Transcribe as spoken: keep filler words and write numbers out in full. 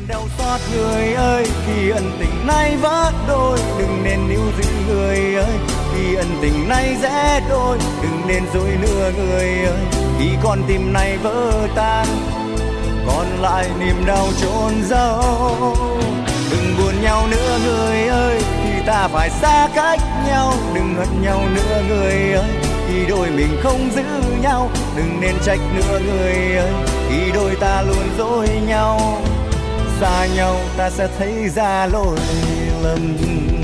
đau xót người ơi, khi ân tình này vỡ đôi, đừng nên níu giữ người ơi. Khi ân tình này rẽ đôi, đừng nên dối lừa người ơi. Khi con tim này vỡ tan, còn lại niềm đau chôn giấu. Đừng buồn nhau nữa người ơi, khi ta phải xa cách nhau. Đừng hận nhau nữa người ơi, khi đôi mình không giữ nhau. Đừng nên trách nữa người ơi, khi đôi ta luôn dối nhau. Xa nhau ta sẽ thấy ra lỗi lầm.